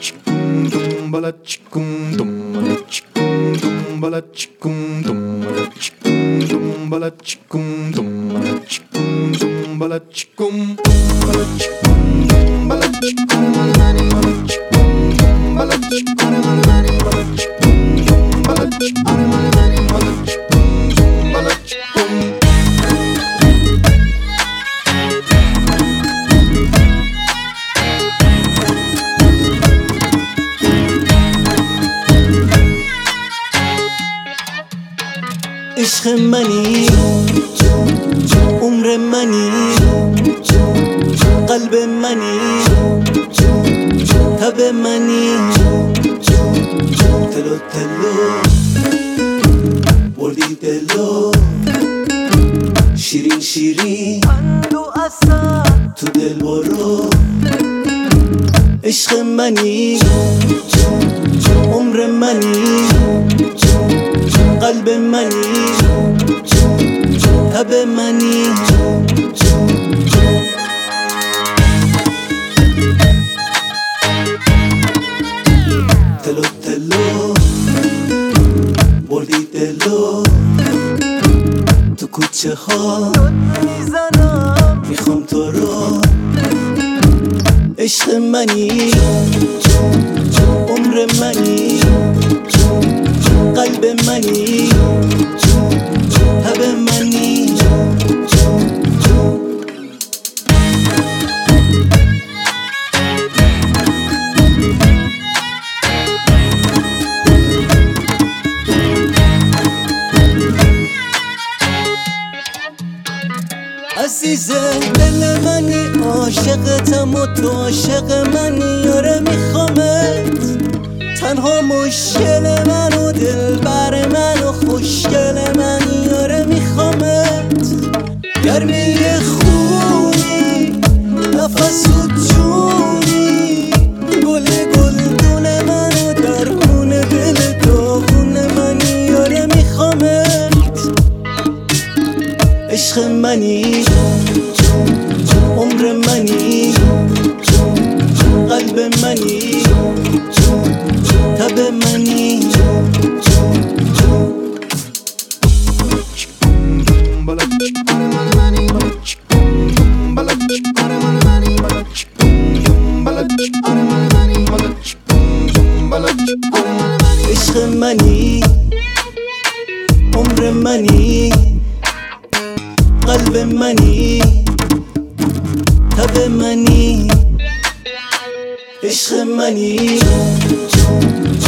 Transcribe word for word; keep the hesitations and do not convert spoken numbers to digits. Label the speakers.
Speaker 1: عشق منی، عمر منی، قلب منی، تب منی، تلو تلو بردی دلو، شیرین شیرین تو دل برو. عشق منی، عمر منی، قلب منی، تب منی، تلو تلو بردی دلو، تو کوچه ها میخوام تو رو. عشق منی، عمر منی، قلب منی، تب منی، عزیز دل منی، عاشقتم و تو عاشق منی. یاره میخوامت، تنها مشکل من و دل بر من و خوشگل منی. یاره میخوامت، گرمی خونی، نفس و جونی، گل گلدون من و در خون دل داغون منی. یاره میخوامت، عشق منی، عمر منی، قلب منی، تب منی. عشق منی، عمر منی، قلب منی، تب منی. عشق منی،